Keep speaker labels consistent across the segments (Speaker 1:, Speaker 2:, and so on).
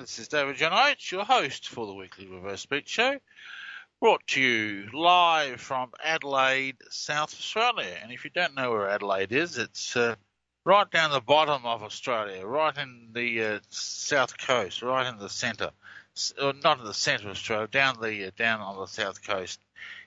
Speaker 1: this is David John Oates, your host for the weekly Reverse Beat Show, brought to you live from Adelaide, South Australia. And if you don't know where Adelaide is, it's right down the bottom of Australia, right in the south coast, right in the centre. Not in the centre of Australia, down on the south coast.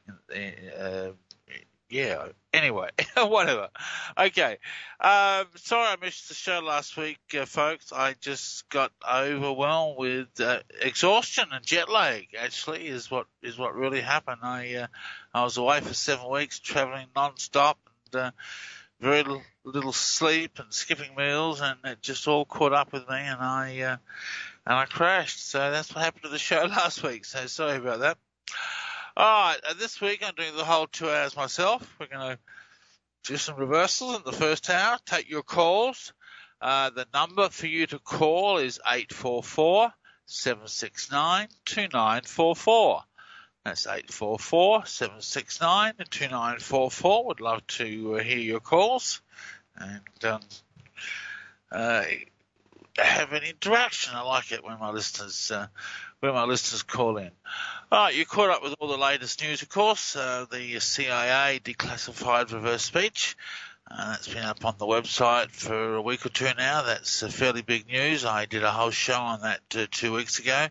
Speaker 1: Yeah, anyway, whatever. Okay. Sorry I missed the show last week, folks. I just got overwhelmed with exhaustion and jet lag, actually, is what really happened. I was away for 7 weeks, travelling non-stop, and very little sleep and skipping meals, and it just all caught up with me, and I crashed. So that's what happened to the show last week, so sorry about that. All right, this week I'm doing the whole 2 hours myself. We're going to do some reversals in the first hour, take your calls. The number for you to call is 844-769-2944. That's 844-769-2944. Would love to hear your calls and have an interaction. I like it when my listeners call in. All right, you caught up with all the latest news, of course. The CIA declassified reverse speech. That's been up on the website for a week or two now. That's fairly big news. I did a whole show on that 2 weeks ago.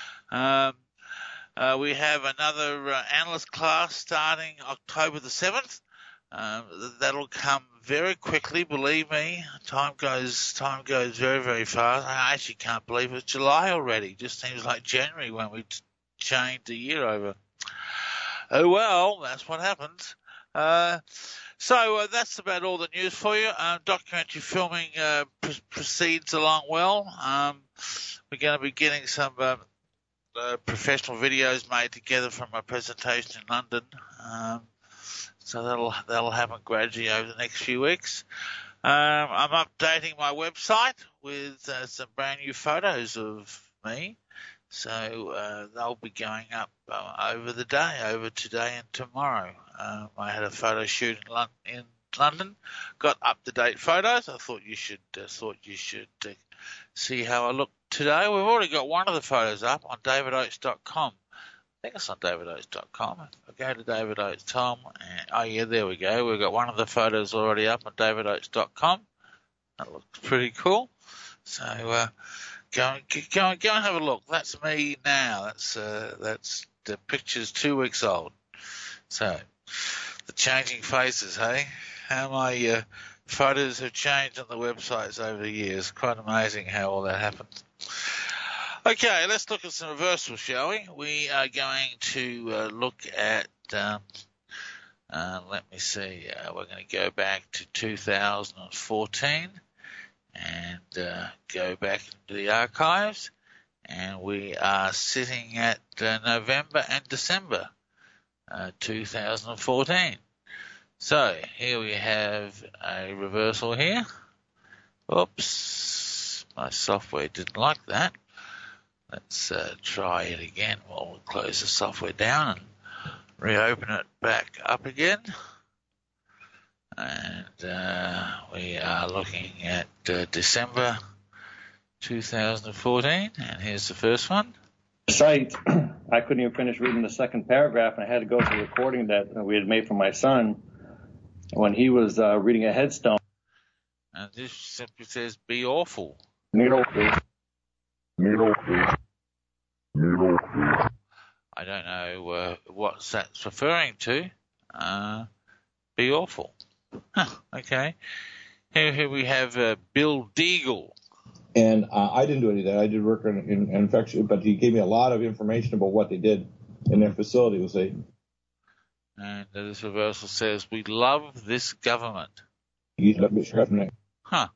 Speaker 1: We have another analyst class starting October the 7th. That'll come very quickly, believe me. Time goes very, very fast. I actually can't believe it's July already. It just seems like January when we changed a year over. Oh well, that's what happens. So that's about all the news for you. Documentary filming proceeds along well. We're going to be getting some professional videos made together from my presentation in London. So that'll happen gradually over the next few weeks. I'm updating my website with some brand new photos of me. So they'll be going up over today and tomorrow. I had a photo shoot in London, got up-to-date photos. I thought you should see how I look today. We've already got one of the photos up on davidoates.com. I think it's on davidoates.com. I go to David Oates Tom, and oh yeah, there we go. We've got one of the photos already up on davidoates.com. That looks pretty cool. So go and have a look. That's me now. That's the picture's 2 weeks old. So the changing faces, hey? How my photos have changed on the websites over the years. Quite amazing how all that happens. Okay, let's look at some reversals, shall we? We are going to look at, let me see, we're going to go back to 2014 and go back into the archives, and we are sitting at November and December 2014. So here we have a reversal here. Oops, my software didn't like that. Let's try it again. We'll close the software down and reopen it back up again. And we are looking at December 2014. And here's the first one.
Speaker 2: Site. I couldn't even finish reading the second paragraph, and I had to go to the recording that we had made for my son when he was reading a headstone.
Speaker 1: And this simply says, "Be awful." I don't know what that's referring to. Be awful. Huh, okay. Here we have Bill Deagle.
Speaker 3: And I didn't do any of that. I did work in infection, but he gave me a lot of information about what they did in their facility with Satan.
Speaker 1: And this reversal says, "We love this government." Huh.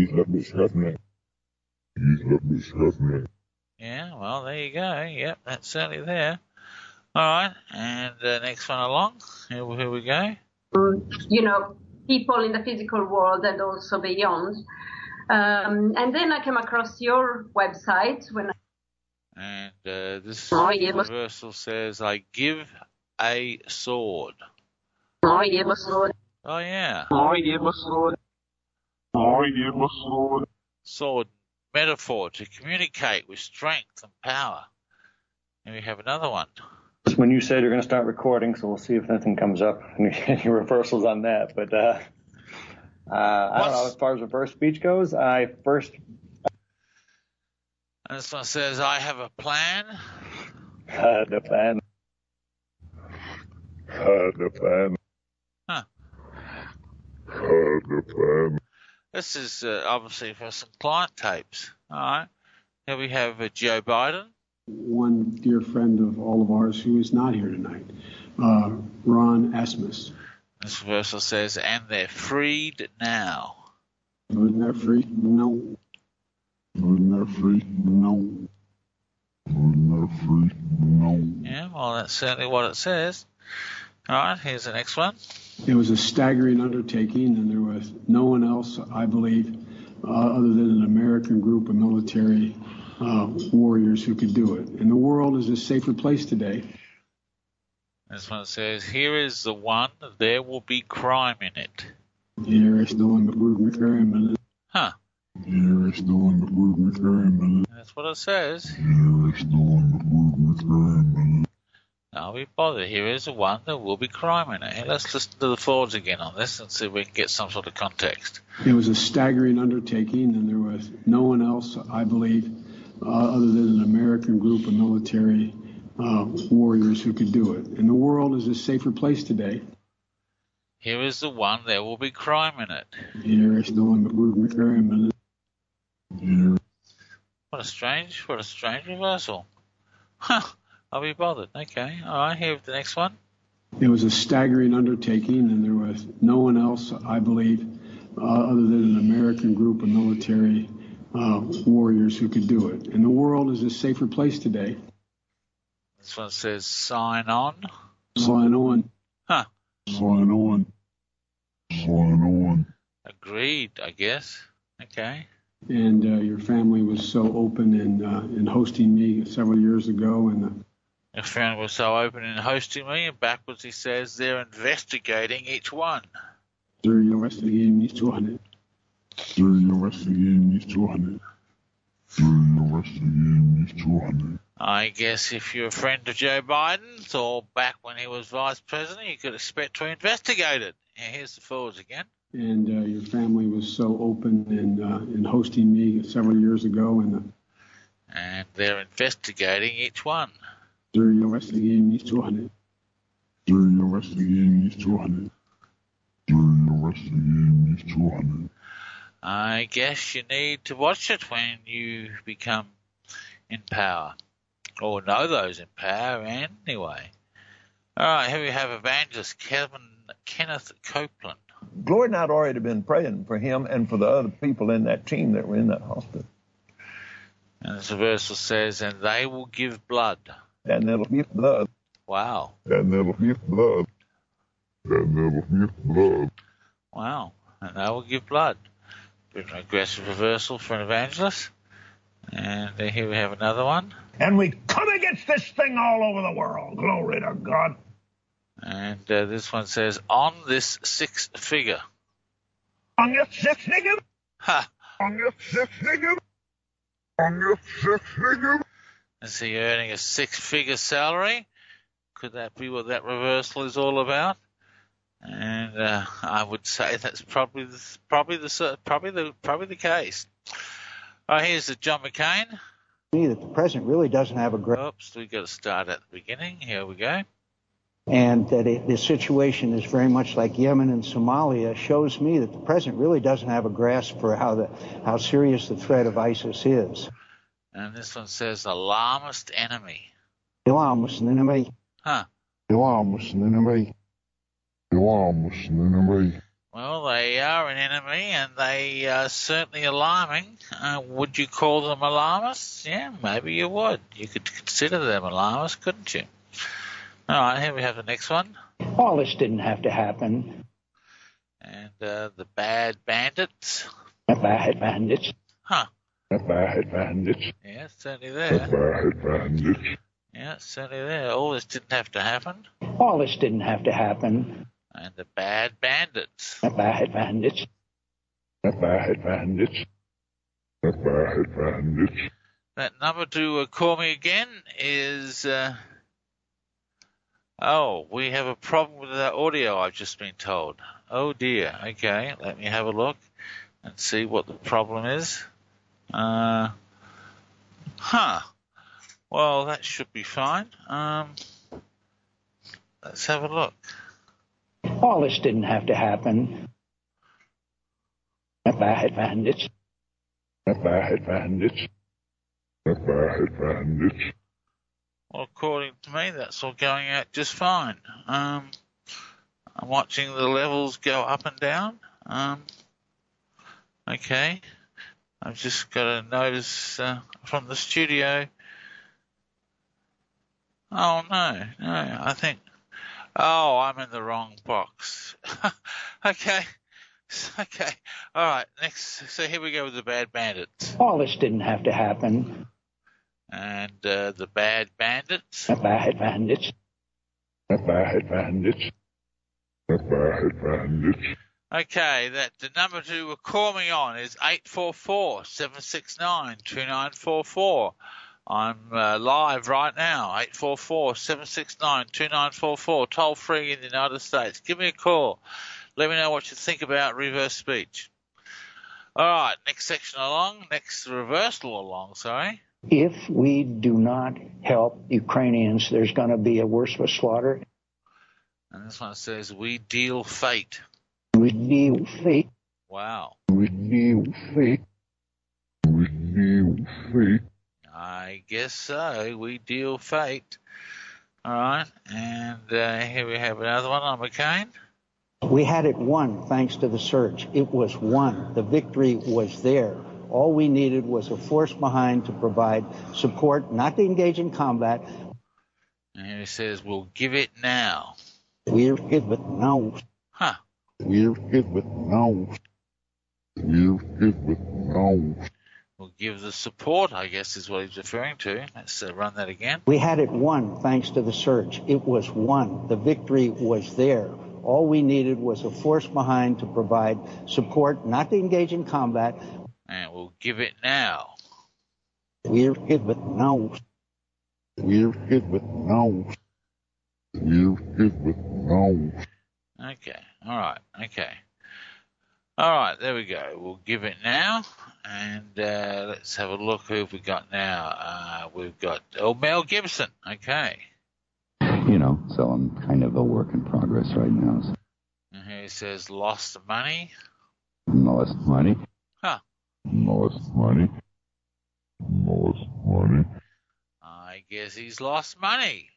Speaker 1: Yeah, well, there you go. Yep, that's certainly there. All right, and next one along. Here we go.
Speaker 4: People in the physical world and also beyond. And then I came across your website
Speaker 1: And this reversal says, "I give a sword." Oh, yeah. Sword metaphor to communicate with strength and power. And we have another one.
Speaker 2: When you said you're going to start recording, so we'll see if anything comes up, any reversals on that. But I don't know, as far as reverse speech goes,
Speaker 1: And this one says, I have a plan.
Speaker 2: The plan.
Speaker 5: The plan.
Speaker 1: Huh.
Speaker 5: The plan.
Speaker 1: This is obviously for some client tapes. All right. Here we have Joe Biden.
Speaker 6: One dear friend of all of ours who is not here tonight, Ron Asmus.
Speaker 1: This reversal says, and they're freed now.
Speaker 6: Wasn't that free? No. Wasn't that free? No. Wasn't that free? No.
Speaker 1: Yeah, well, that's certainly what it says. All right, here's the next one.
Speaker 6: It was a staggering undertaking, and there was no one else, I believe, other than an American group of military warriors who could do it. And the world is a safer place today.
Speaker 1: This one says, here is the one, there will be crime in it.
Speaker 6: Here is the one that we're McCarran.
Speaker 1: Huh.
Speaker 6: Here is the one that we're McCarran.
Speaker 1: That's what it says.
Speaker 6: Here is the one that we're McCarran.
Speaker 1: I'll be bothered. Here is the one, there will be crime in it. Hey, let's listen to the forwards again on this and see if we can get some sort of context.
Speaker 6: It was a staggering undertaking, and there was no one else, I believe, other than an American group of military warriors who could do it. And the world is a safer place today.
Speaker 1: Here is the one, there will be crime in it.
Speaker 6: Here is the one that we're McCarran.
Speaker 1: What a strange reversal. Huh. I'll be bothered. Okay. All right, here with the next one.
Speaker 6: It was a staggering undertaking, and there was no one else, I believe, other than an American group of military warriors who could do it. And the world is a safer place today.
Speaker 1: This one says, sign on.
Speaker 6: Sign on.
Speaker 1: Huh.
Speaker 6: Sign on. Sign on.
Speaker 1: Agreed, I guess. Okay.
Speaker 6: And your family was so open in hosting me several years ago, and
Speaker 1: your family was so open in hosting me, and backwards he says they're investigating each one.
Speaker 6: They're investigating each one. They're investigating each one. They're investigating each one.
Speaker 1: I guess if you're a friend of Joe Biden's, or back when he was vice president, you could expect to investigate it. Yeah, here's the forwards again.
Speaker 6: And your family was so open in hosting me several years ago, and
Speaker 1: they're investigating each one.
Speaker 6: They're investigating each one. They're investigating each one. They're investigating each one.
Speaker 1: I guess you need to watch it when you become in power, or know those in power anyway. All right, here we have evangelist Kenneth Copeland.
Speaker 7: Gloria and I had already been praying for him and for the other people in that team that were in that hospital.
Speaker 1: And this reversal says, and they will give blood.
Speaker 7: And they'll give blood.
Speaker 1: Wow.
Speaker 5: And they'll give blood. And they'll give blood.
Speaker 1: Wow. And they will give blood. Bit of an aggressive reversal for an evangelist. And here we have another one.
Speaker 8: And we come against this thing all over the world. Glory to God.
Speaker 1: And this one says, on this six figure.
Speaker 8: On your six figure?
Speaker 1: Ha!
Speaker 5: On your six figure? On your six figure?
Speaker 1: And so you're earning a six-figure salary. Could that be what that reversal is all about? And I would say that's probably the case. All right, here's the John McCain.
Speaker 9: That the president really doesn't have a great.
Speaker 1: Oops, we got to start at the beginning. Here we go.
Speaker 9: And that the situation is very much like Yemen and Somalia shows me that the president really doesn't have a grasp for how serious the threat of ISIS is.
Speaker 1: And this one says alarmist enemy.
Speaker 9: Alarmist enemy.
Speaker 1: Huh.
Speaker 5: Alarmist enemy. Alarmist enemy.
Speaker 1: Well, they are an enemy, and they are certainly alarming. Would you call them alarmists? Yeah, maybe you would. You could consider them alarmists, couldn't you? All right, here we have the next one.
Speaker 9: All this didn't have to happen.
Speaker 1: And the bad bandits.
Speaker 9: The bad bandits.
Speaker 1: Huh.
Speaker 5: The bad bandits.
Speaker 1: Yeah, it's certainly there.
Speaker 5: The bad bandits.
Speaker 1: Yeah, it's certainly there. All this didn't have to happen.
Speaker 9: All this didn't have to happen.
Speaker 1: And the bad bandits.
Speaker 9: The bad bandits.
Speaker 5: The bad bandits.
Speaker 1: That number to call me again is... we have a problem with our audio, I've just been told. Oh, dear. Okay, let me have a look and see what the problem is. Well, that should be fine. Let's have a look.
Speaker 9: All this didn't have to happen. Bandits.
Speaker 1: Well, according to me, that's all going out just fine. I'm watching the levels go up and down. Okay. I've just got a notice from the studio. Oh, no, I think... Oh, I'm in the wrong box. Okay. All right, next. So here we go with the Bad Bandits.
Speaker 9: All this didn't have to happen.
Speaker 1: And the Bad Bandits.
Speaker 9: Bad Bandits.
Speaker 1: Okay, the number to call me on is 844-769-2944. I'm live right now, 844-769-2944, toll free in the United States. Give me a call. Let me know what you think about reverse speech. All right, next reversal along, sorry.
Speaker 9: If we do not help Ukrainians, there's going to be a worse of a slaughter.
Speaker 1: And this one says, we deal fate.
Speaker 9: We deal fate.
Speaker 1: Wow.
Speaker 5: We deal fate.
Speaker 1: I guess so. We deal fate. All right. And here we have another one on McCain.
Speaker 9: We had it won thanks to the surge. It was won. The victory was there. All we needed was a force behind to provide support, not to engage in combat.
Speaker 1: And here he says, we'll give it now.
Speaker 9: We're hit with no.
Speaker 1: Huh.
Speaker 5: We're hit with no. We're hit with no.
Speaker 1: We'll give the support, I guess is what he's referring to. Let's run that again.
Speaker 9: We had it won thanks to the surge. It was won. The victory was there. All we needed was a force behind to provide support, not to engage in combat.
Speaker 1: And we'll give it now.
Speaker 9: We're hit with no.
Speaker 5: We're hit with no. We're hit with no.
Speaker 1: Okay. All right. Okay. All right. There we go. We'll give it now. And let's have a look who have we got now. We've got Mel Gibson. Okay.
Speaker 10: So I'm kind of a work in progress right now. So.
Speaker 1: And here he says, lost money.
Speaker 10: Lost money.
Speaker 1: Huh.
Speaker 5: Lost money. Lost money.
Speaker 1: I guess he's lost money.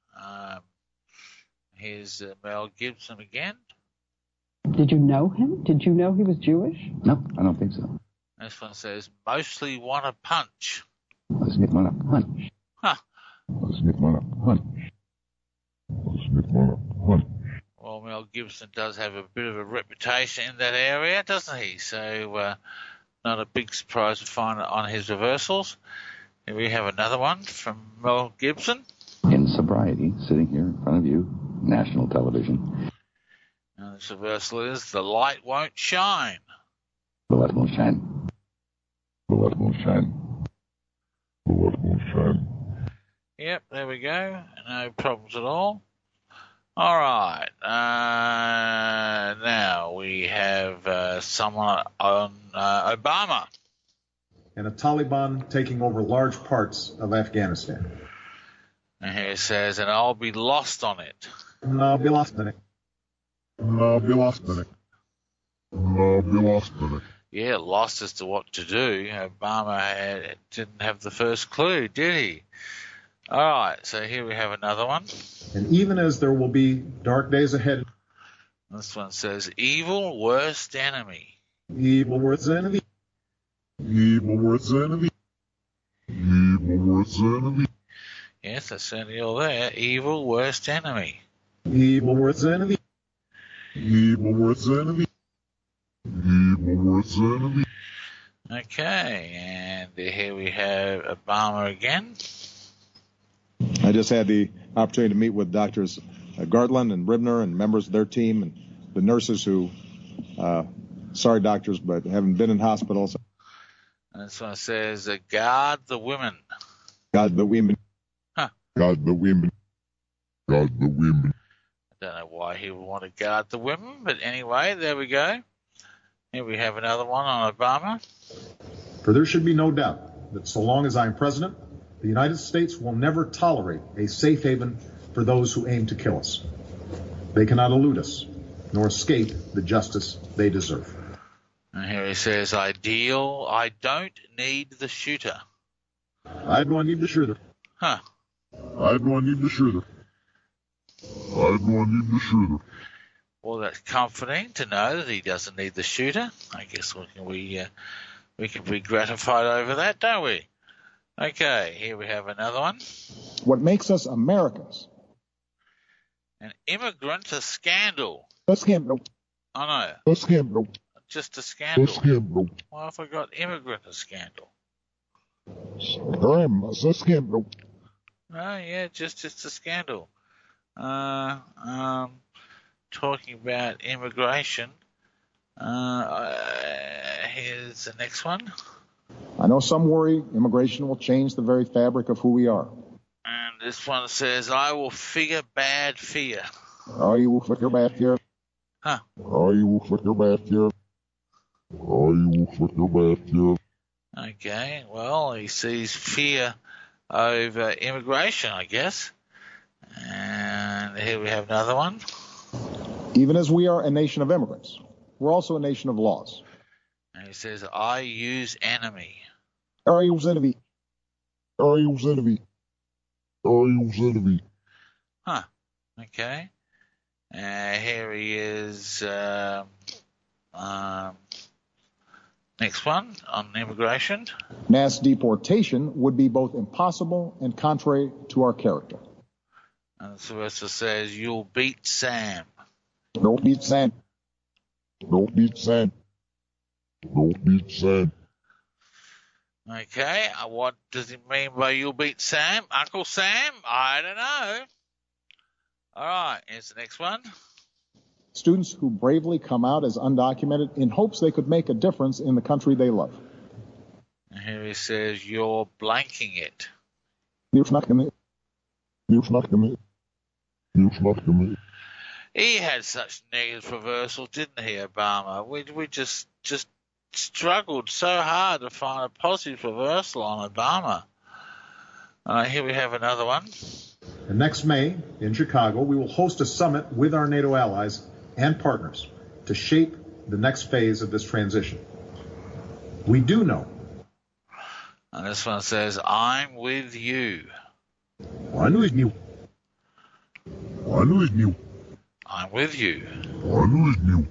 Speaker 1: Here's Mel Gibson again.
Speaker 11: Did you know him? Did you know he was Jewish?
Speaker 10: No, I don't think so.
Speaker 1: This one says, mostly want a punch.
Speaker 10: Let's get one a punch.
Speaker 1: Huh.
Speaker 5: Let's get one a punch. Let's get one a punch.
Speaker 1: Well, Mel Gibson does have a bit of a reputation in that area, doesn't he? So, not a big surprise to find it on his reversals. Here we have another one from Mel Gibson.
Speaker 10: In sobriety, sitting here in front of you, national television.
Speaker 1: And this reversal is, the light won't shine.
Speaker 10: The light won't shine.
Speaker 5: The light won't shine. The light won't shine.
Speaker 1: Yep, there we go. No problems at all. All right. Now we have someone on Obama.
Speaker 12: And the Taliban taking over large parts of Afghanistan.
Speaker 1: And here it says, and I'll be lost on it.
Speaker 12: And I'll be lost in it.
Speaker 5: And I'll be lost in it. And I'll be lost in it.
Speaker 1: Yeah, lost as to what to do. Obama didn't have the first clue, did he? All right, so here we have another one.
Speaker 12: And even as there will be dark days ahead.
Speaker 1: This one says, evil worst enemy.
Speaker 12: Evil worst enemy.
Speaker 5: Evil worst enemy. Evil worst enemy.
Speaker 1: Yes, that's certainly all there. Evil worst enemy.
Speaker 12: Evil worst enemy.
Speaker 5: Evil worst enemy. Evil worst enemy.
Speaker 1: Okay, and here we have Obama again.
Speaker 3: I just had the opportunity to meet with Doctors Gartland and Ribner and members of their team and the nurses who, sorry doctors, but haven't been in hospitals.
Speaker 1: And this one says, guard the women.
Speaker 3: Guard the women.
Speaker 1: Huh.
Speaker 5: Guard the women. Guard the women.
Speaker 1: I don't know why he would want to guard the women, but anyway, there we go. Here we have another one on Obama.
Speaker 12: For there should be no doubt that so long as I am president, the United States will never tolerate a safe haven for those who aim to kill us. They cannot elude us, nor escape the justice they deserve.
Speaker 1: And here he says, ideal, I don't need the shooter.
Speaker 5: I don't need the shooter.
Speaker 1: Huh.
Speaker 5: I don't need the shooter. I don't need the shooter.
Speaker 1: Well, that's comforting to know that he doesn't need the shooter. I guess we can be gratified over that, don't we? Okay, here we have another one.
Speaker 13: What makes us Americans?
Speaker 1: An immigrant, a scandal.
Speaker 13: A scandal.
Speaker 1: I know.
Speaker 5: A scandal.
Speaker 1: Just a scandal.
Speaker 5: A scandal.
Speaker 1: Why have I got immigrant, a scandal?
Speaker 5: Grandma's a scandal.
Speaker 1: Oh, yeah, just a scandal. Talking about immigration. Here's the next one.
Speaker 13: I know some worry immigration will change the very fabric of who we are.
Speaker 1: And this one says, I will figure bad fear.
Speaker 13: Oh, you will figure bad fear.
Speaker 1: Huh.
Speaker 5: Oh, you will figure bad fear. Oh, you will figure bad fear.
Speaker 1: Okay, well, he sees fear over immigration, I guess. And here we have another one.
Speaker 13: Even as we are a nation of immigrants, we're also a nation of laws.
Speaker 1: And he says, I use enemy.
Speaker 13: I use enemy.
Speaker 5: I use enemy. I use enemy.
Speaker 1: Huh. Okay. Here he is. Next one on immigration.
Speaker 13: Mass deportation would be both impossible and contrary to our character.
Speaker 1: And Sylvester says, you'll beat Sam.
Speaker 13: Don't beat Sam.
Speaker 5: Don't beat Sam. Don't beat Sam.
Speaker 1: Okay, what does it mean by you'll beat Sam? Uncle Sam? I don't know. All right, here's the next one.
Speaker 13: Students who bravely come out as undocumented in hopes they could make a difference in the country they love.
Speaker 1: And here he says, you're blanking it.
Speaker 5: You're not gonna. You're not gonna. You're not gonna.
Speaker 1: He had such negative reversal, didn't he, Obama? We just struggled so hard to find a positive reversal on Obama. Here we have another one.
Speaker 12: And next May, in Chicago, we will host a summit with our NATO allies and partners to shape the next phase of this transition. We do know.
Speaker 1: And this one says, I'm with you.
Speaker 5: I'm with you. I'm with you.
Speaker 1: I'm with you.
Speaker 5: I'm with you.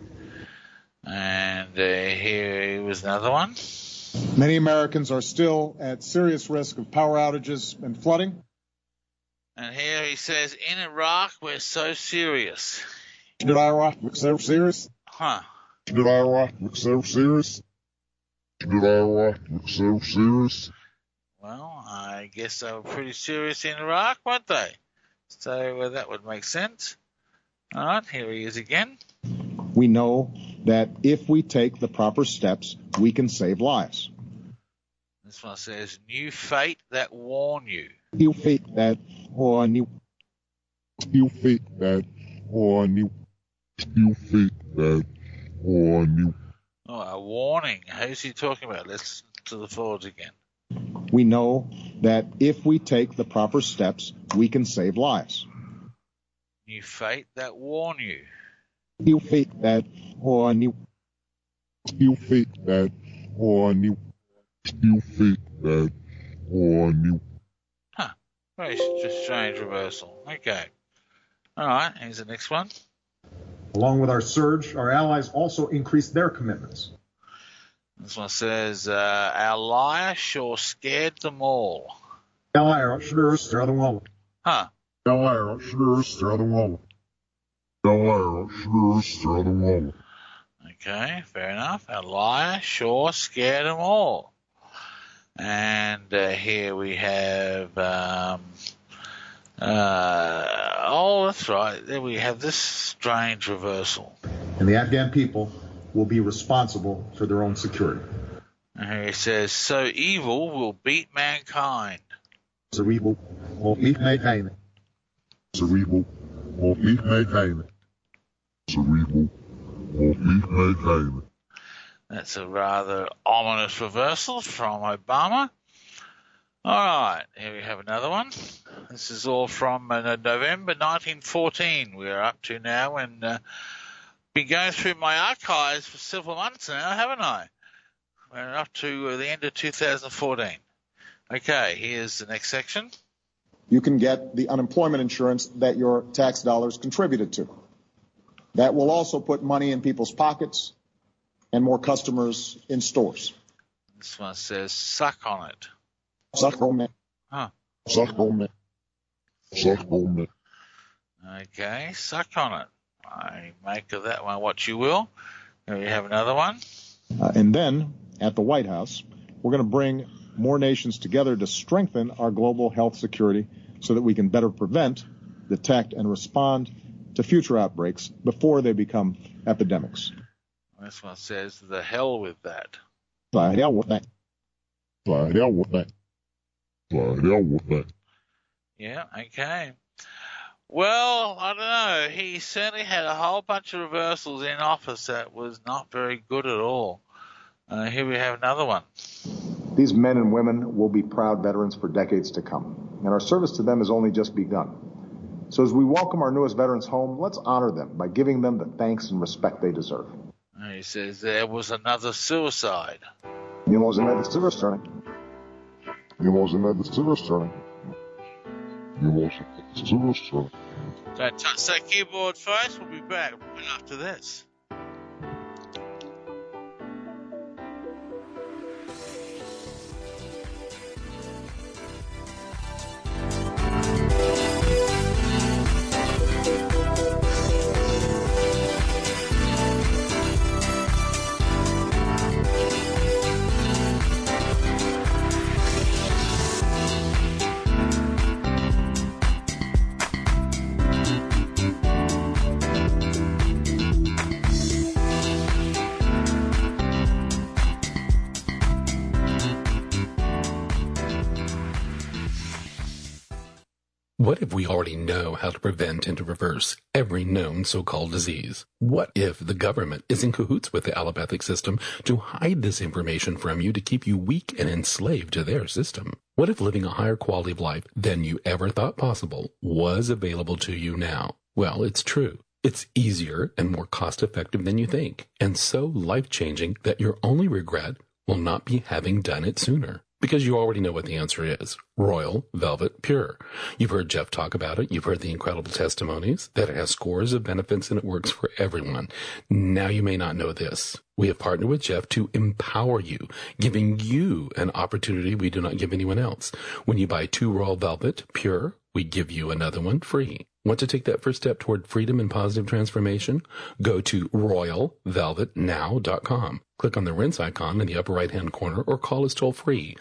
Speaker 1: And here was another one.
Speaker 13: Many Americans are still at serious risk of power outages and flooding.
Speaker 1: And here he says, in Iraq, we're so serious.
Speaker 13: Did Iraq look so serious?
Speaker 1: Huh.
Speaker 5: Did Iraq look so serious? Did Iraq look so serious?
Speaker 1: Well, I guess they were pretty serious in Iraq, weren't they? So that would make sense. All right, here he is again.
Speaker 13: We know that if we take the proper steps, we can save lives.
Speaker 1: This one says, new fate that warn you.
Speaker 13: New fate that warn you.
Speaker 5: New fate that warn you. New fate that warn you.
Speaker 1: Oh, a warning. Who's he talking about? Let's listen to the forwards again.
Speaker 13: We know that if we take the proper steps, we can save lives.
Speaker 1: New fate that warn you.
Speaker 13: New fate that warn you.
Speaker 5: New fate that warn you. New fate that warn you.
Speaker 1: Huh. Very strange reversal. Okay. All right, here's the next one.
Speaker 12: Along with our surge, our allies also increased their commitments.
Speaker 1: This one says, our liar sure scared them all.
Speaker 12: Huh.
Speaker 1: Okay, fair enough. Our liar sure scared them all. And here we have, that's right. There we have this strange reversal.
Speaker 12: And the Afghan people will be responsible for their own security.
Speaker 1: And he says, so evil will beat mankind.
Speaker 12: So evil will beat mankind.
Speaker 5: So evil will beat mankind. So evil will beat mankind.
Speaker 1: That's a rather ominous reversal from Obama. All right, here we have another one. This is all from November 1914 we're up to now, and been going through my archives for several months now, haven't I? We're up to the end of 2014. Okay, here's the next section.
Speaker 13: You can get the unemployment insurance that your tax dollars contributed to. That will also put money in people's pockets and more customers in stores.
Speaker 1: This one says, suck on it.
Speaker 13: Suck on it.
Speaker 1: Huh.
Speaker 5: Suck on it. Suck on it.
Speaker 1: Okay, suck on it. I make of that one what you will. Here we have another one.
Speaker 13: And then, at the White House, we're going to bring more nations together to strengthen our global health security so that we can better prevent, detect, and respond to future outbreaks before they become epidemics.
Speaker 1: This one says, the hell with that.
Speaker 13: The hell with that.
Speaker 5: The hell with that. The hell with that.
Speaker 1: Yeah, okay. Well, I don't know. He certainly had a whole bunch of reversals in office that was not very good at all. Here we have another one.
Speaker 13: These men and women will be proud veterans for decades to come, and our service to them has only just begun. So as we welcome our newest veterans home, let's honor them by giving them the thanks and respect they deserve.
Speaker 1: He says there was another suicide.
Speaker 13: You was another suicide.
Speaker 5: You was another suicide. You was another suicide.
Speaker 1: So touch that keyboard first. We'll be back right after this.
Speaker 14: What if we already know how to prevent and to reverse every known so-called disease? What if the government is in cahoots with the allopathic system to hide this information from you to keep you weak and enslaved to their system? What if living a higher quality of life than you ever thought possible was available to you now? Well, it's true. It's easier and more cost-effective than you think, and so life-changing that your only regret will not be having done it sooner. Because you already know what the answer is. Royal Velvet Pure. You've heard Jeff talk about it. You've heard the incredible testimonies that it has scores of benefits and it works for everyone. Now you may not know this. We have partnered with Jeff to empower you, giving you an opportunity we do not give anyone else. When you buy 2 Royal Velvet Pure, we give you another one free. Want to take that first step toward freedom and positive transformation? Go to royalvelvetnow.com. Click on the rinse icon in the upper right-hand corner or call us toll-free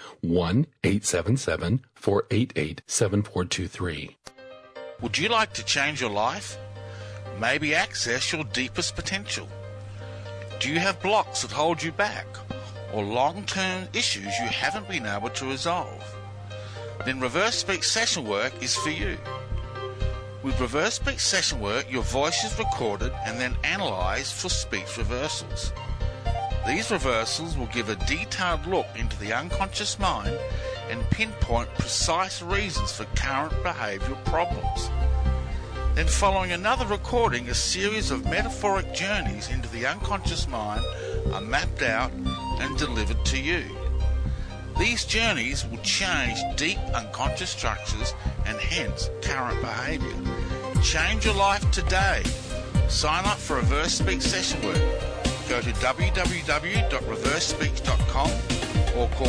Speaker 14: 1-877-488-7423.
Speaker 1: Would you like to change your life? Maybe access your deepest potential? Do you have blocks that hold you back or long-term issues you haven't been able to resolve? Then Reverse Speech Session Work is for you. With Reverse Speech Session Work, your voice is recorded and then analysed for speech reversals. These reversals will give a detailed look into the unconscious mind and pinpoint precise reasons for current behavioural problems. Then following another recording, a series of metaphoric journeys into the unconscious mind are mapped out and delivered to you. These journeys will change deep unconscious structures and hence current behaviour. Change your life today. Sign up for Reverse Speech Session Work. Go to www.reversespeech.com or call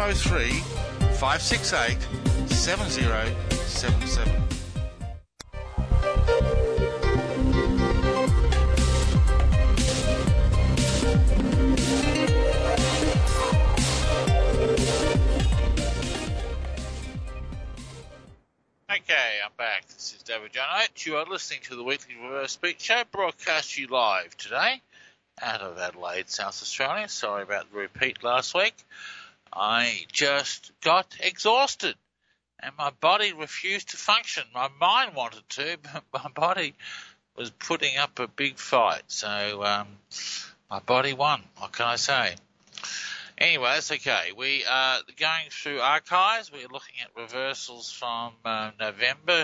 Speaker 1: 503-568-7077. Okay, I'm back. This is David John Oates. You are listening to the weekly Reverse Speech Show, broadcast you live today out of Adelaide, South Australia. Sorry about the repeat last week. I just got exhausted and my body refused to function. My mind wanted to, but my body was putting up a big fight. So my body won. What can I say? Anyway, that's okay. We are going through archives. We're looking at reversals from November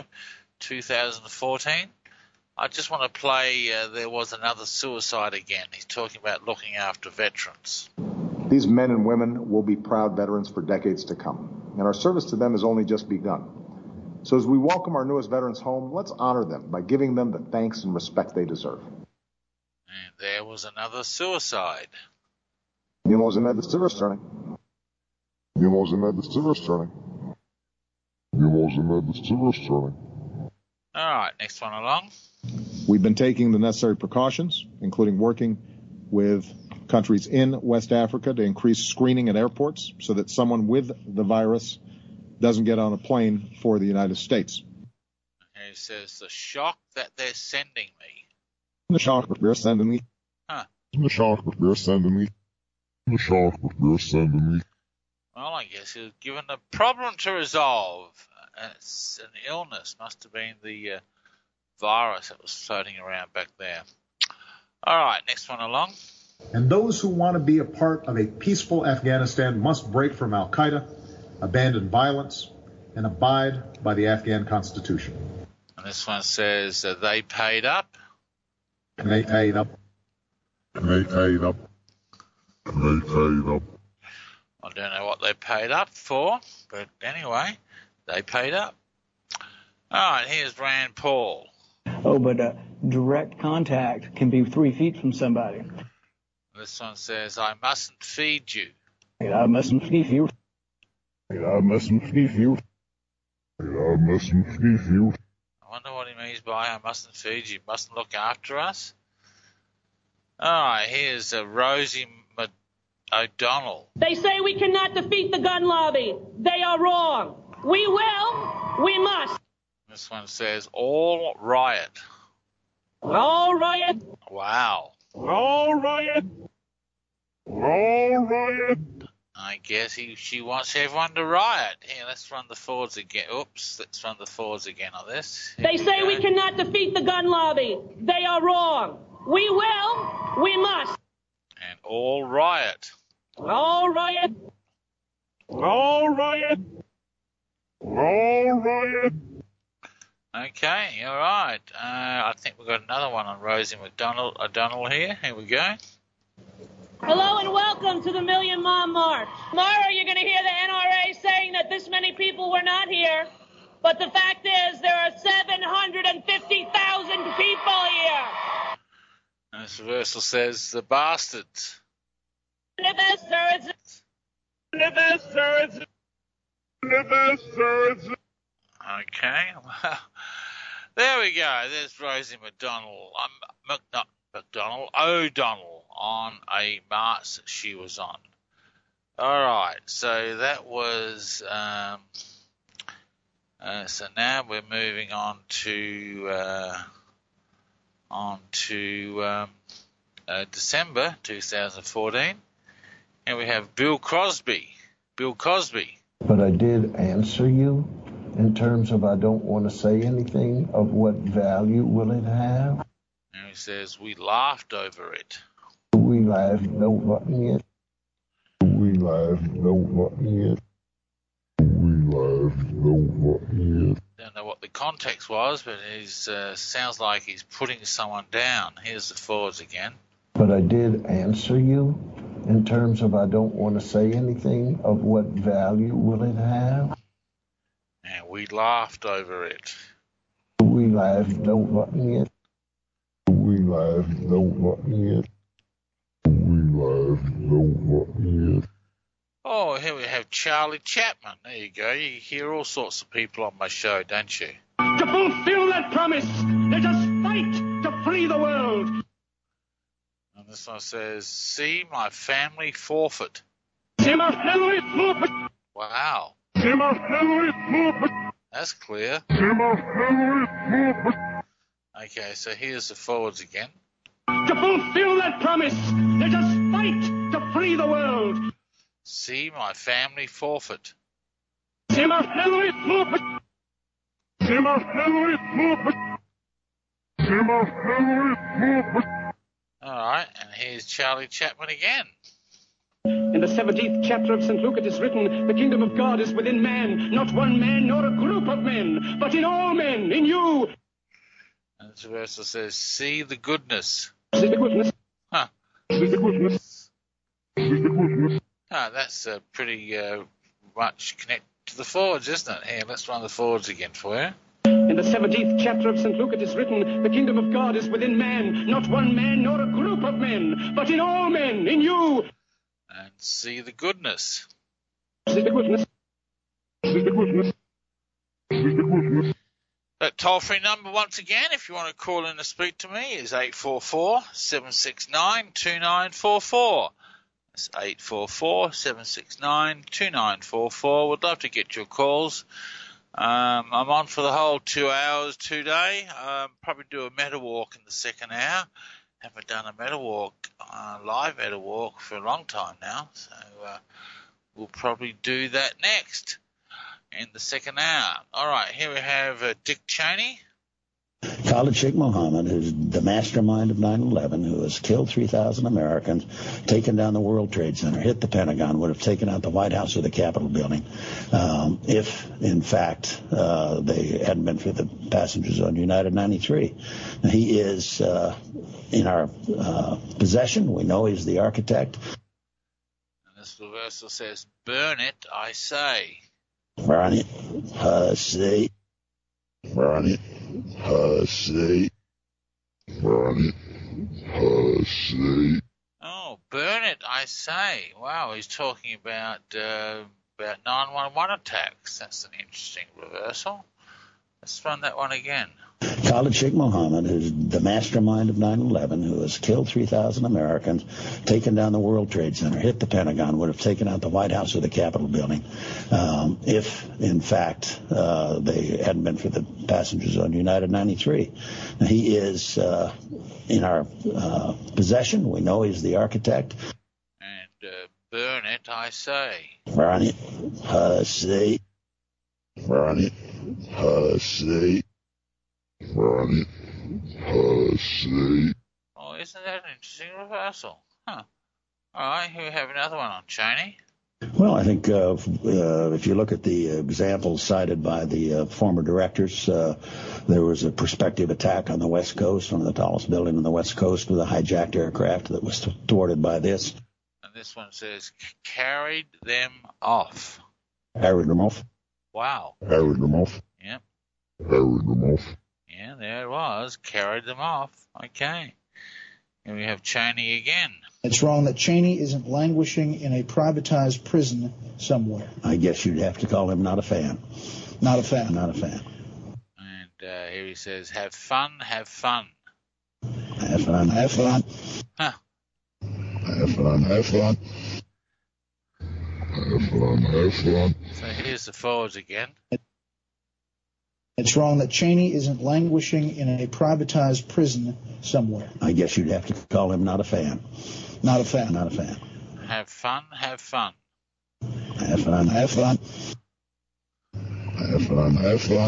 Speaker 1: 2014. I just want to play There Was Another Suicide Again. He's talking about looking after veterans.
Speaker 13: These men and women will be proud veterans for decades to come, and our service to them has only just begun. So as we welcome our newest veterans home, let's honor them by giving them the thanks and respect they deserve.
Speaker 1: And there was another suicide.
Speaker 13: There was another suicide. There was another suicide. There was another suicide.
Speaker 1: All right, next one along.
Speaker 13: We've been taking the necessary precautions, including working with countries in West Africa to increase screening at airports so that someone with the virus doesn't get on a plane for the United States.
Speaker 1: And he says, the shock that they're sending me.
Speaker 13: The shock that they're sending me.
Speaker 1: Huh.
Speaker 13: The shock that they're sending me. The shock that they're sending me.
Speaker 1: Well, I guess he was given a problem to resolve. It's an illness. Must have been the virus that was floating around back there. All right, next one along.
Speaker 12: And those who want to be a part of a peaceful Afghanistan must break from al-Qaeda, abandon violence, and abide by the Afghan Constitution.
Speaker 1: And this one says they paid up.
Speaker 12: And they paid up.
Speaker 5: And they paid up. And they paid up.
Speaker 1: I don't know what they paid up for, but anyway, they paid up. All right, here's Rand Paul.
Speaker 15: Oh, but direct contact can be 3 feet from somebody.
Speaker 1: This one says, I mustn't feed you.
Speaker 15: I mustn't feed you.
Speaker 5: I mustn't feed you. I mustn't feed you.
Speaker 1: I wonder what he means by I mustn't feed you. Mustn't look after us. All right, here's Rosie O'Donnell.
Speaker 16: They say we cannot defeat the gun lobby. They are wrong. We will. We must.
Speaker 1: This one says, all riot.
Speaker 16: All riot.
Speaker 1: Wow.
Speaker 16: All riot.
Speaker 5: All riot.
Speaker 1: I guess she wants everyone to riot. Here, let's run the forwards again. Oops, let's run the forwards again on this.
Speaker 16: They say we cannot defeat the gun lobby. They are wrong. We will. We must.
Speaker 1: And all riot.
Speaker 16: All riot. All riot.
Speaker 5: All riot.
Speaker 1: Okay, all right. I think we've got another one on Rosie O'Donnell here. Here we go.
Speaker 16: Hello and welcome to the Million Mom March. Tomorrow you're going to hear the NRA saying that this many people were not here. But the fact is there are 750,000 people here.
Speaker 1: And this reversal says the bastards. Okay, well, there we go. There's Rosie O'Donnell on a march that she was on. All right, so that was. So now we're moving on to December 2014, and we have Bill Cosby. Bill Cosby.
Speaker 17: But I did answer you in terms of I don't want to say anything of what value will it have.
Speaker 1: And he says, we laughed over it.
Speaker 17: We laughed, no button yet. We laughed, no button yet. We laughed, no button yet.
Speaker 1: Don't know what the context was, but it sounds like he's putting someone down. Here's the forwards again.
Speaker 17: But I did answer you in terms of I don't want to say anything of what value will it have.
Speaker 1: And we laughed over it.
Speaker 17: We laughed, no button yet. We laughed, no button yet. We laughed, no button yet.
Speaker 1: Oh, here we have Charlie Chapman. There you go. You hear all sorts of people on my show, don't you?
Speaker 8: To fulfill that promise, let us fight to free the world.
Speaker 1: And this one says, see my family forfeit.
Speaker 8: See my family forfeit.
Speaker 1: Wow.
Speaker 8: See my family forfeit.
Speaker 1: That's clear.
Speaker 8: See my family forfeit.
Speaker 1: Okay, so here's the forwards again.
Speaker 8: To fulfill that promise, let us fight to free the world.
Speaker 1: See my family forfeit.
Speaker 8: See my family forfeit. See my family forfeit. See my family forfeit.
Speaker 1: All right, and here's Charlie Chapman again.
Speaker 8: In the 17th chapter of St. Luke it is written, the kingdom of God is within man, not one man nor a group of men, but in all men, in you.
Speaker 1: And this verse says, see the goodness.
Speaker 8: See the goodness.
Speaker 1: Huh.
Speaker 8: See the goodness. See the goodness.
Speaker 1: Oh, that's pretty much connected to the forwards, isn't it? Here, let's run the forwards again for you.
Speaker 8: In the 17th chapter of St. Luke it is written, the kingdom of God is within man, not one man nor a group of men, but in all men, in you.
Speaker 1: And see the goodness.
Speaker 8: See the goodness. See the goodness. See the goodness.
Speaker 1: That toll-free number once again, if you want to call in to speak to me, is 844-769-2944. That's 844-769-2944. Would love to get your calls. I'm on for the whole 2 hours today. Probably do a meta walk in the second hour. Haven't done a meta walk, live meta walk for a long time now, so we'll probably do that next in the second hour. All right, here we have Dick Cheney.
Speaker 18: Khalid Sheikh Mohammed, who's the mastermind of 9/11, who has killed 3,000 Americans, taken down the World Trade Center, hit the Pentagon, would have taken out the White House or the Capitol building if, in fact, they hadn't been for the passengers on United 93. Now, he is in our possession. We know he's the architect.
Speaker 1: And this reversal says, burn it, I say.
Speaker 18: Burn it, I say. Burn it. Hussy. Burn it. Hussy.
Speaker 1: Oh, burn it, I say. Wow, he's talking about 9/11 attacks. That's an interesting reversal. Let's run that one again.
Speaker 18: Khalid Sheikh Mohammed, who's the mastermind of 9/11, who has killed 3,000 Americans, taken down the World Trade Center, hit the Pentagon, would have taken out the White House or the Capitol building if, in fact, they hadn't been for the passengers on United 93. Now, he is in our possession. We know he's the architect.
Speaker 1: And burn it, I say.
Speaker 18: Burn it, hussy. Burn it, hussy. Burn it, hussy.
Speaker 1: Oh, isn't that an interesting reversal? Huh. All right, here we have another one on Cheney.
Speaker 18: Well, I think if you look at the examples cited by the former directors, there was a prospective attack on the West Coast, on the tallest building on the West Coast with a hijacked aircraft that was thwarted by this.
Speaker 1: And this one says, carried them off.
Speaker 18: Carried them off.
Speaker 1: Wow.
Speaker 18: Carried them off.
Speaker 1: Yep.
Speaker 18: Carried them off.
Speaker 1: Yeah, there it was. Carried them off. Okay. And we have Cheney again.
Speaker 19: It's wrong that Cheney isn't languishing in a privatized prison somewhere.
Speaker 18: I guess you'd have to call him not a fan.
Speaker 19: Not a fan.
Speaker 18: Not a fan.
Speaker 1: And here he says, have fun, have fun.
Speaker 18: Have fun, have fun.
Speaker 1: Huh.
Speaker 18: Have fun, have fun. Have fun, have fun.
Speaker 1: So here's the forwards again.
Speaker 19: It's wrong that Cheney isn't languishing in a privatized prison somewhere.
Speaker 18: I guess you'd have to call him not a fan.
Speaker 19: Not a fan.
Speaker 18: Not a fan.
Speaker 1: Have fun, have fun.
Speaker 18: Have fun, have fun. Have fun, have fun.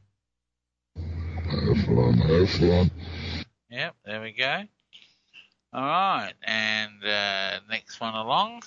Speaker 18: Have fun, have fun.
Speaker 1: Yep, there we go. All right, and next one along.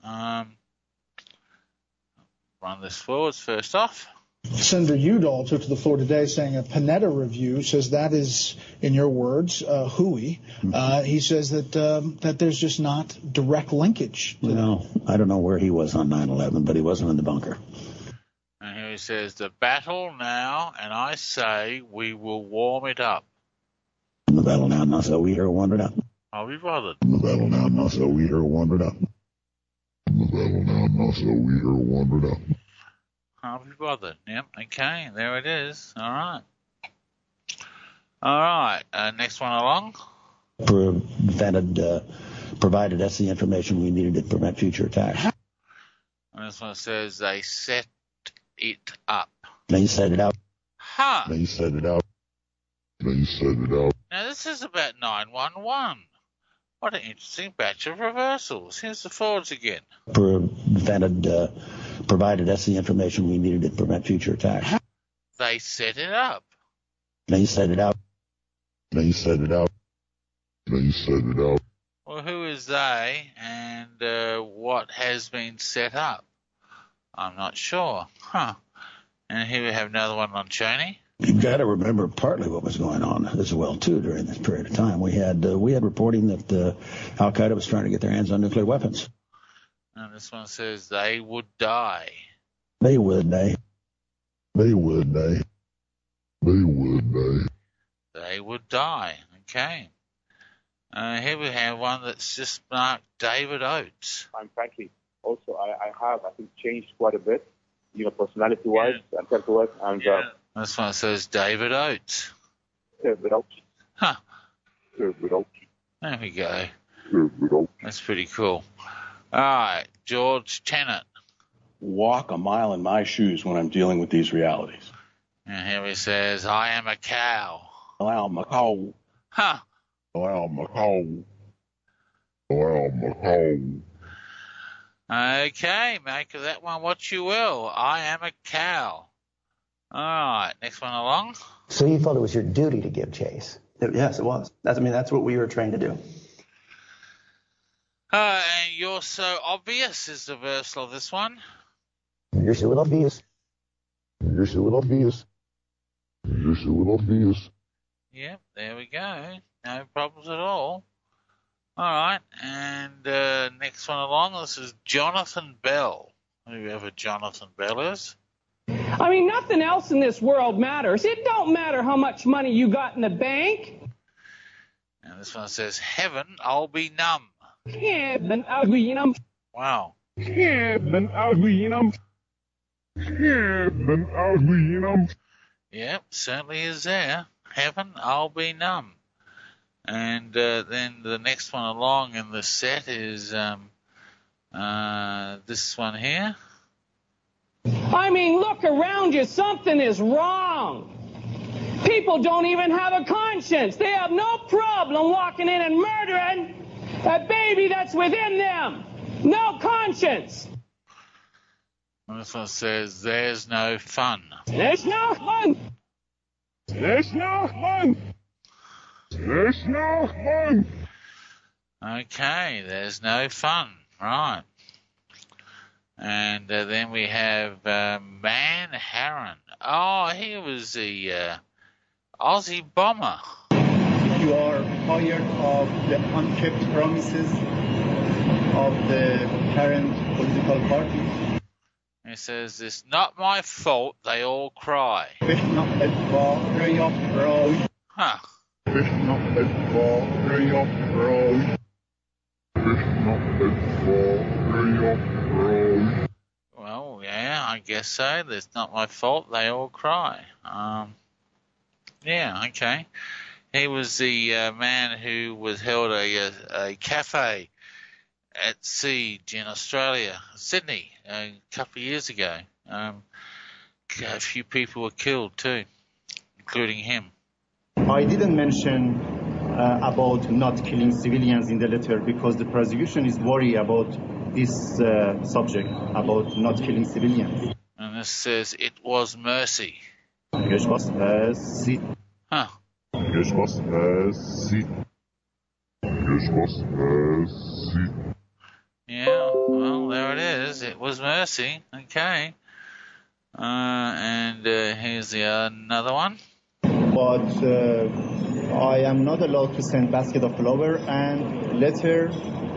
Speaker 1: Run this forwards first off.
Speaker 19: Senator Udall took to the floor today saying a Panetta review says that is, in your words, hooey. He says that there's just not direct linkage.
Speaker 18: Well, I don't know where he was on 9/11, but he wasn't in the bunker.
Speaker 1: And here he says, the battle now, and I say we will warm it up.
Speaker 18: The battle now, not so we here warmed it up.
Speaker 1: I'll be bothered.
Speaker 18: The battle now, not so we here warmed it up. The battle now, not so we here warmed it up.
Speaker 1: I'll be bothered. Yep, okay, there it is. All right. All right, next one along.
Speaker 18: Provided us the information we needed to prevent future attacks.
Speaker 1: And this one says they set it up.
Speaker 18: They set it out.
Speaker 1: Huh.
Speaker 18: They set it out. They set it out.
Speaker 1: Now, this is about 911. What an interesting batch of reversals. Here's the forwards again.
Speaker 18: Provided us the information we needed to prevent future attacks.
Speaker 1: They set it up.
Speaker 18: They set it out.
Speaker 5: They set it out. They set it out.
Speaker 1: Well, who is they and what has been set up? I'm not sure. And here we have another one on Cheney.
Speaker 18: You've got to remember partly what was going on as well, too, during this period of time. We had reporting that Al-Qaeda was trying to get their hands on nuclear weapons.
Speaker 1: And this one says they would die.
Speaker 18: They would, they.
Speaker 5: They would, they. They would, they.
Speaker 1: They would die. Okay. Here we have one that's just marked David Oates.
Speaker 20: I'm frankly, also, I think, changed quite a bit, personality-wise and character-wise. And,
Speaker 1: this one says David Oates.
Speaker 20: David Oates.
Speaker 1: Huh.
Speaker 20: David Oates.
Speaker 1: There we go.
Speaker 20: David Oates.
Speaker 1: That's pretty cool. All right, George Tenet.
Speaker 21: Walk a mile in my shoes when I'm dealing with these realities.
Speaker 1: And here he says, I am a cow.
Speaker 21: I am a cow.
Speaker 1: Huh.
Speaker 21: I am a cow.
Speaker 5: I am a cow.
Speaker 1: Okay, make of that one what you will. I am a cow. All right, next one along.
Speaker 22: So you felt it was your duty to give chase?
Speaker 23: Yes, it was. That's what we were trained to do.
Speaker 1: And you're so obvious is the reversal of this one.
Speaker 22: You're so obvious.
Speaker 5: You're so obvious. You're so obvious.
Speaker 1: Yep, there we go. No problems at all. All right, and next one along, this is Jonathan Bell. Whoever Jonathan Bell is.
Speaker 8: I mean, nothing else in this world matters. It don't matter how much money you got in the bank.
Speaker 1: And this one says, Heaven, I'll be numb.
Speaker 8: Heaven, I'll be numb.
Speaker 1: Wow.
Speaker 8: Heaven, I'll be numb.
Speaker 5: Heaven, I'll be numb.
Speaker 1: Yep, certainly is there. Heaven, I'll be numb. And then the next one along in the set is this one here.
Speaker 8: I mean, look around you. Something is wrong. People don't even have a conscience. They have no problem walking in and murdering a baby that's within them. No conscience.
Speaker 1: And this one says, there's no fun.
Speaker 8: There's no fun. There's no fun.
Speaker 5: There's no fun.
Speaker 1: Okay, there's no fun. Right. And then we have Man Harron. Oh, he was the Aussie bomber.
Speaker 24: You are tired of the unkept promises of the current political parties.
Speaker 1: He says, it's not my fault they all cry. Huh. Well, yeah, I guess so. It's not my fault they all cry. Yeah, okay. He was the man who was held a cafe at Siege in Australia, Sydney, a couple of years ago. A few people were killed too, including him.
Speaker 24: I didn't mention about not killing civilians in the letter because the prosecution is worried about this subject, about not killing civilians.
Speaker 1: And this says it was mercy. Huh. Yeah, well, there it is. It was mercy. Okay. And here's another one.
Speaker 24: But I am not allowed to send basket of flower and letter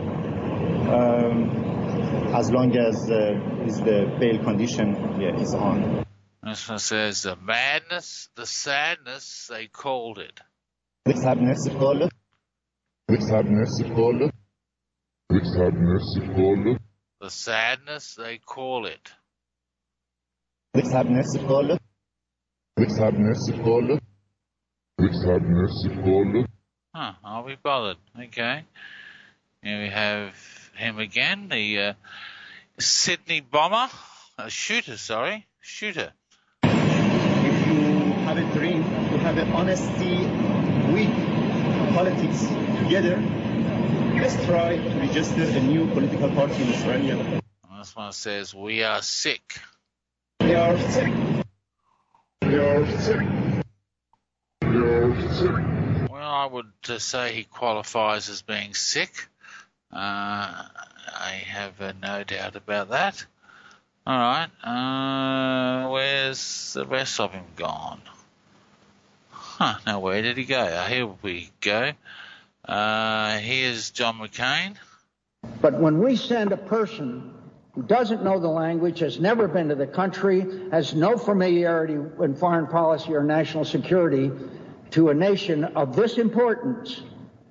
Speaker 24: as long as the bail condition is on.
Speaker 1: This one says the madness, the sadness, they called it.
Speaker 24: The sadness, they called it.
Speaker 5: The sadness, they called it. The sadness, they called it.
Speaker 1: The sadness, they call it.
Speaker 24: The sadness, they called it.
Speaker 5: The sadness, they called it. The sadness, they called it.
Speaker 1: Huh, I'll be bothered. Okay. Here we have him again, the Sydney bomber. Shooter.
Speaker 24: If you have a dream to have an honesty with politics together, Let's try to register a new political party in Australia.
Speaker 1: This one says, we are sick.
Speaker 24: We are sick.
Speaker 5: We are sick. We are sick.
Speaker 1: Well, I would say he qualifies as being sick. I have no doubt about that. All right. Where's the rest of him gone? Now where did he go? Here we go. Here's John McCain.
Speaker 9: But when we send a person who doesn't know the language, has never been to the country, has no familiarity in foreign policy or national security, to a nation of this importance,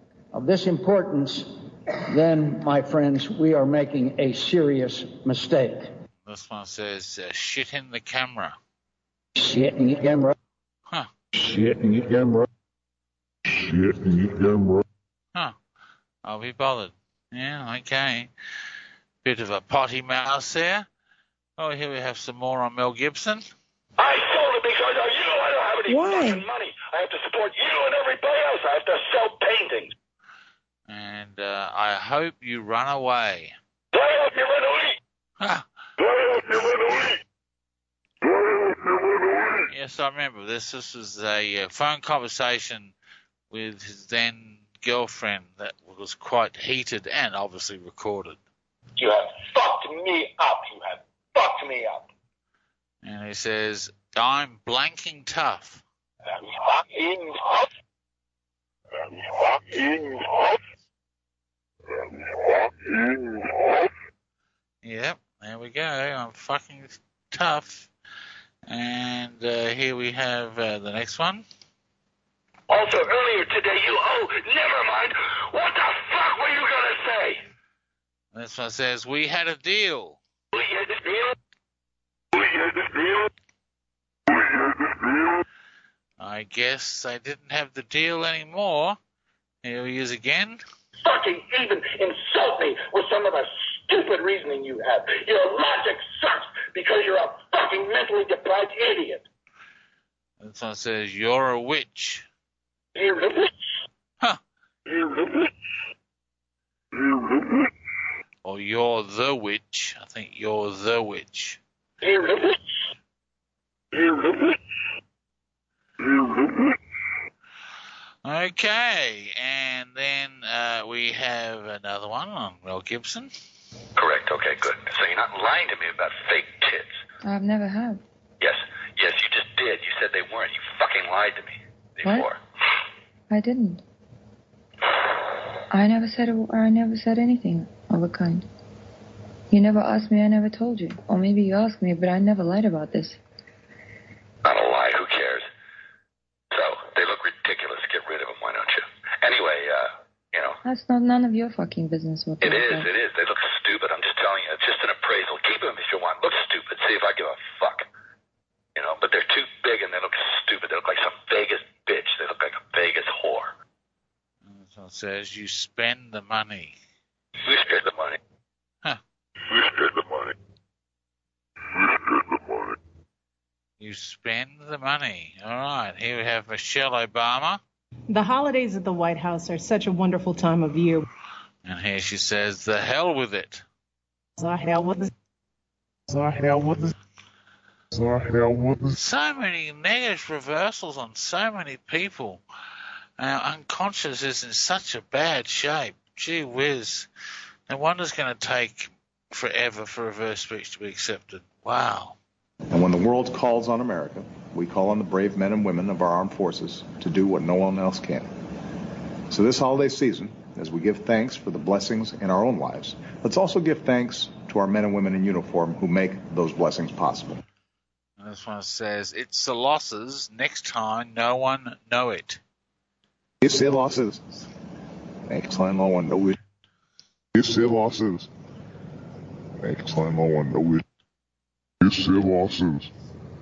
Speaker 9: then, my friends, we are making a serious mistake.
Speaker 1: This one says, shit in the camera.
Speaker 9: Shit in the camera.
Speaker 1: Huh.
Speaker 5: Shit in the camera. Shit in the camera.
Speaker 1: Huh. I'll be bothered. Yeah, okay. Bit of a potty mouse there. Oh, here we have some more on Mel Gibson.
Speaker 2: I sold it because of you. I don't have any fucking money. I have to support you and everybody else. I have to sell paintings.
Speaker 1: And I hope you run away.
Speaker 2: I hope you run away.
Speaker 1: Huh.
Speaker 2: I hope you run away. I hope you run away.
Speaker 1: Yes, I remember this. This was a phone conversation with his then girlfriend that was quite heated and obviously recorded.
Speaker 2: You have fucked me up. You have fucked me up.
Speaker 1: And he says, I'm blanking tough.
Speaker 2: I'm fucking tough. I'm fucking tough. I'm fucking tough.
Speaker 1: Yep, there we go. I'm fucking tough. And here we have the next one.
Speaker 2: Also, earlier today, never mind. What the fuck were you going to say?
Speaker 1: This one says, we had a deal.
Speaker 2: We had a deal. We had a deal. We had a deal.
Speaker 1: I guess they didn't have the deal anymore. Here he is again.
Speaker 2: Fucking even insult me with some of the stupid reasoning you have. Your logic sucks because you're a fucking mentally deprived idiot.
Speaker 1: This one says, you're a witch.
Speaker 2: You're a witch.
Speaker 1: Huh.
Speaker 2: You're a witch. You're a witch.
Speaker 1: Or you're the witch. I think you're the witch.
Speaker 2: You're a witch. You're a witch. You're a witch.
Speaker 1: Okay, and then we have another one on Mel Gibson.
Speaker 2: Correct, okay, good. So you're not lying to me about fake tits.
Speaker 4: I've never have.
Speaker 2: Yes, you just did. You said they weren't. You fucking lied to me before.
Speaker 4: What? I didn't. I never said anything of a kind. You never asked me, I never told you. Or maybe you asked me, but I never lied about this.
Speaker 2: Not a lie, who cares? So, they look ridiculous. Get rid of them, why don't you? Anyway,
Speaker 4: That's none of your fucking business. What
Speaker 2: It is. They look stupid. I'm just telling you. It's just an appraisal. Keep them if you want. Look stupid. See if I give a fuck. But they're too big and they look stupid. They look like some Vegas bitch. They look like a Vegas whore.
Speaker 1: So it says you spend the money.
Speaker 2: We spend the money.
Speaker 1: Huh.
Speaker 2: We spend the money. We spend the money.
Speaker 1: You spend the money. All right. Here we have Michelle Obama.
Speaker 6: The holidays at the White House are such a wonderful time of year.
Speaker 1: And here she says, the hell with it.
Speaker 6: So hell with it.
Speaker 5: So hell with it. So hell with it.
Speaker 1: So many negative reversals on so many people. Our unconscious is in such a bad shape. Gee whiz. No wonder it's going to take forever for reverse speech to be accepted. Wow.
Speaker 13: And when the world calls on America, we call on the brave men and women of our armed forces to do what no one else can. So this holiday season, as we give thanks for the blessings in our own lives, let's also give thanks to our men and women in uniform who make those blessings possible.
Speaker 1: And this one says, it's the losses. Next time, no one know it.
Speaker 13: It's the losses. Next time, no one know it.
Speaker 5: It's the losses. Next time, no one know it. It's the losses.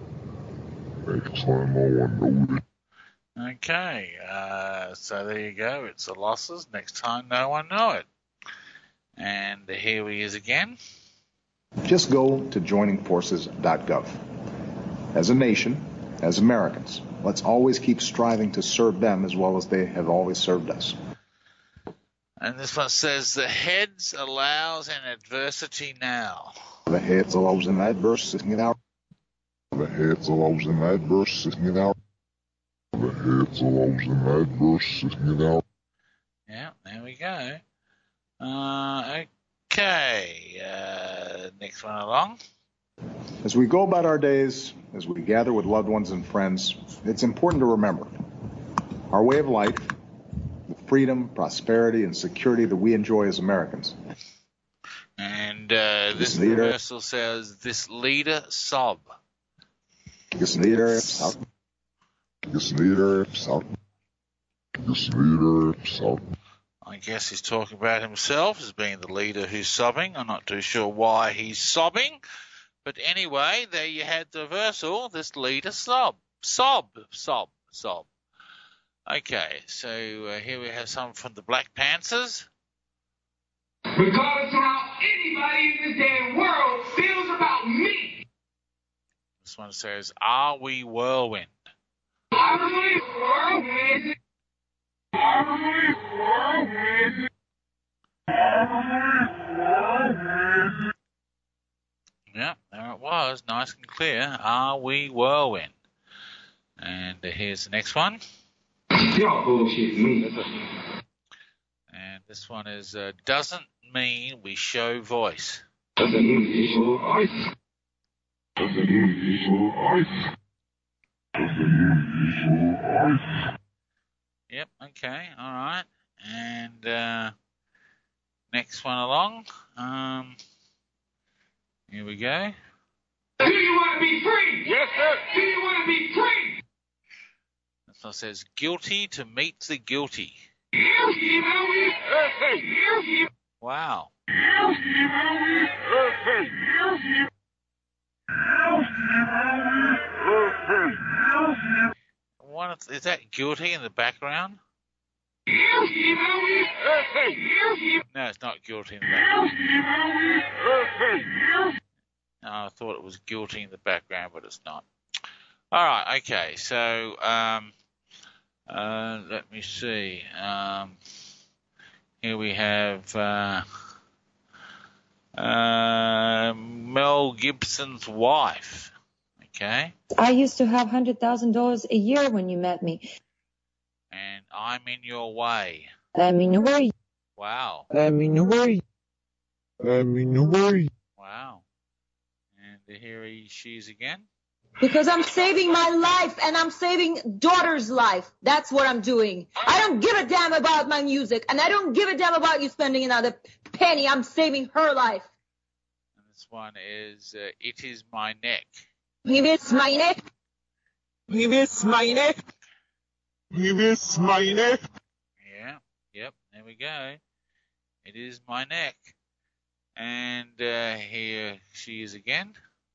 Speaker 5: Next time, no one know it.
Speaker 1: Okay, so there you go. It's the losses. Next time, no one know it. And here he is again.
Speaker 13: Just go to joiningforces.gov. As a nation, as Americans, let's always keep striving to serve them as well as they have always served us.
Speaker 1: And this one says, the heads allows an adversity now.
Speaker 17: The heads allows an adversity now. The heads allows an adversity now. The heads allows an adversity now.
Speaker 1: Yeah, there we go. Okay, next one along.
Speaker 12: As we go about our days, as we gather with loved ones and friends, it's important to remember our way of life, the freedom, prosperity, and security that we enjoy as Americans.
Speaker 1: And this reversal says, this leader sob.
Speaker 17: This leader sob. This leader sob. This leader sob.
Speaker 1: I guess he's talking about himself as being the leader who's sobbing. I'm not too sure why he's sobbing. But anyway, there you had the reversal. This leader sob. Sob. Sob. Sob. Okay, so here we have some from the Black Panthers.
Speaker 3: Regardless of how anybody in this damn world feels about me.
Speaker 1: This one says, are we whirlwind?
Speaker 3: Are we whirlwind? Are we whirlwind?
Speaker 1: Yeah, there it was, nice and clear. Are we whirlwind? And here's the next one.
Speaker 3: Y'all bullshit me.
Speaker 1: And this one is, doesn't mean we show voice.
Speaker 3: Doesn't mean we show voice. Doesn't mean we show voice. Doesn't mean we show voice.
Speaker 1: Yep, okay, all right. And next one along. Here we go.
Speaker 3: Do you want to be free? Yes, sir. Do you want to be free?
Speaker 1: This one says, guilty to meet the guilty. Wow. Is that guilty in the background? No, it's not guilty in the background. No, I thought it was guilty in the background, but it's not. All right, okay. So let me see. Here we have Mel Gibson's wife. Okay.
Speaker 4: I used to have $100,000 a year when you met me.
Speaker 1: And I'm in your way.
Speaker 4: I'm in your way.
Speaker 1: Wow.
Speaker 17: I'm in your way. I'm in your way.
Speaker 1: Wow. And here she is again.
Speaker 7: Because I'm saving my life and I'm saving daughter's life. That's what I'm doing. I don't give a damn about my music and I don't give a damn about you spending another penny. I'm saving her life.
Speaker 1: And this one is, it is my neck.
Speaker 7: It is my neck.
Speaker 17: It is my neck. It is my neck.
Speaker 1: Yeah, yep, there we go. It is my neck. And here she is again.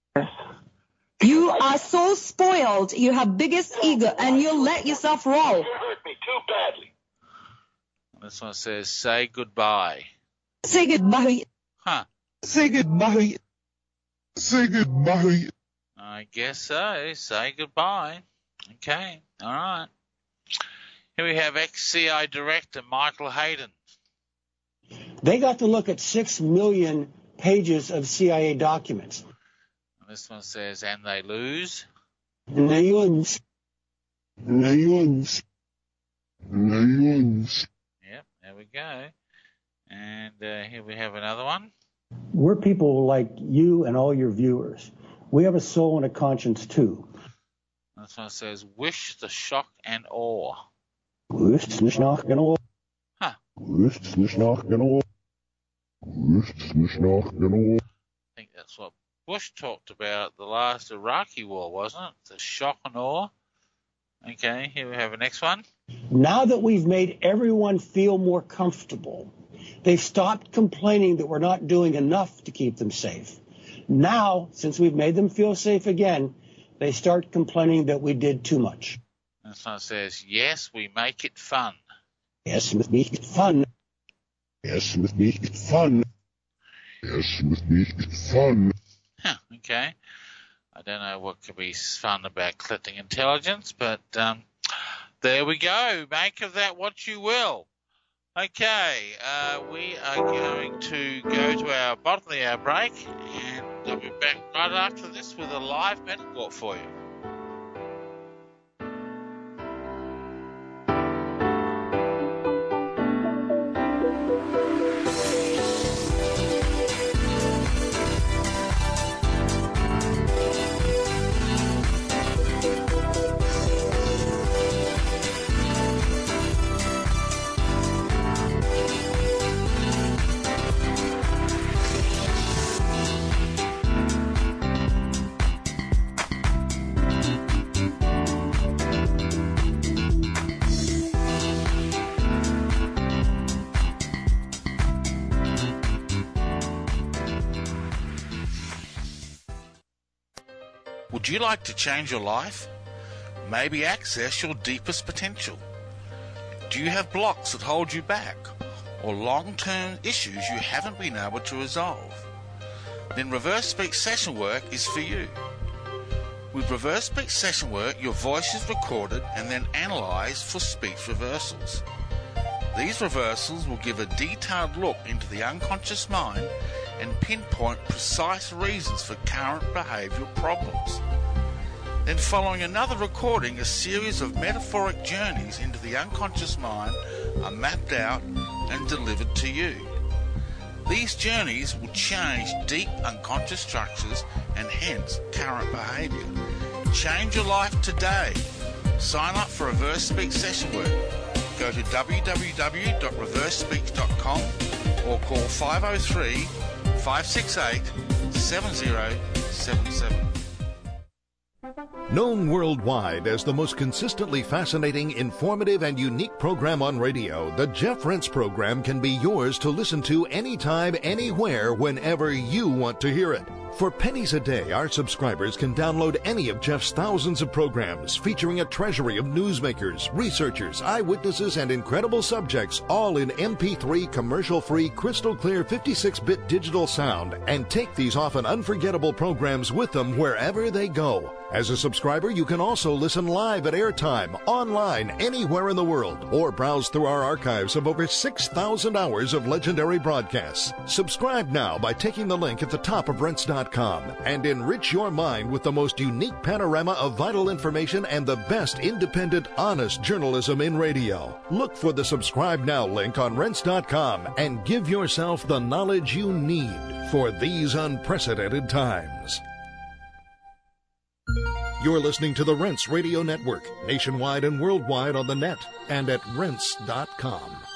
Speaker 7: You are so spoiled. You have biggest ego and you let yourself roll.
Speaker 2: You hurt me too badly.
Speaker 1: And this one says, say goodbye.
Speaker 7: Say goodbye.
Speaker 1: Huh.
Speaker 17: Say goodbye. Say goodbye.
Speaker 1: I guess so. Say goodbye. Okay, all right. Here we have ex-CI director Michael Hayden.
Speaker 10: They got to look at 6 million pages of CIA documents.
Speaker 1: And this one says, and they lose.
Speaker 10: And they lose.
Speaker 17: And they lose. And they lose.
Speaker 1: Yep, there we go. And here we have another one.
Speaker 10: We're people like you and all your viewers. We have a soul and a conscience, too.
Speaker 1: And this one says, wish the shock and awe.
Speaker 10: Wish the shock and awe.
Speaker 1: Huh.
Speaker 17: Wish the shock and awe. Wish the shock and awe.
Speaker 1: I think that's what Bush talked about at the last Iraqi war, wasn't it? The shock and awe. Okay, here we have the next one.
Speaker 10: Now that we've made everyone feel more comfortable, they've stopped complaining that we're not doing enough to keep them safe. Now, since we've made them feel safe again, they start complaining that we did too much.
Speaker 1: And this one says, yes, we make it fun.
Speaker 10: Yes, we make it fun.
Speaker 17: Yes, we make it fun. Yes, we make it fun.
Speaker 1: Huh, okay. I don't know what could be fun about collecting intelligence, but there we go. Make of that what you will. Okay, we are going to go to our bottom of the hour break, and I'll be back right after this with a live medical for you. Would you like to change your life? Maybe access your deepest potential? Do you have blocks that hold you back, or long-term issues you haven't been able to resolve? Then Reverse Speech Session Work is for you. With Reverse Speech Session Work, your voice is recorded and then analysed for speech reversals. These reversals will give a detailed look into the unconscious mind and pinpoint precise reasons for current behavioural problems. Then following another recording, a series of metaphoric journeys into the unconscious mind are mapped out and delivered to you. These journeys will change deep unconscious structures and hence current behaviour. Change your life today. Sign up for Reverse Speech Session Work. Go to www.reversespeech.com or call 503-568-7077.
Speaker 11: Known worldwide as the most consistently fascinating, informative, and unique program on radio, the Jeff Rense program can be yours to listen to anytime, anywhere, whenever you want to hear it. For pennies a day, our subscribers can download any of Jeff's thousands of programs featuring a treasury of newsmakers, researchers, eyewitnesses, and incredible subjects, all in MP3 commercial-free, crystal-clear 56-bit digital sound, and take these often unforgettable programs with them wherever they go. As a subscriber, you can also listen live at airtime, online, anywhere in the world, or browse through our archives of over 6,000 hours of legendary broadcasts. Subscribe now by taking the link at the top of Rense.com and enrich your mind with the most unique panorama of vital information and the best independent, honest journalism in radio. Look for the Subscribe Now link on Rense.com and give yourself the knowledge you need for these unprecedented times. You're listening to the Rense Radio Network, nationwide and worldwide on the net and at Rense.com.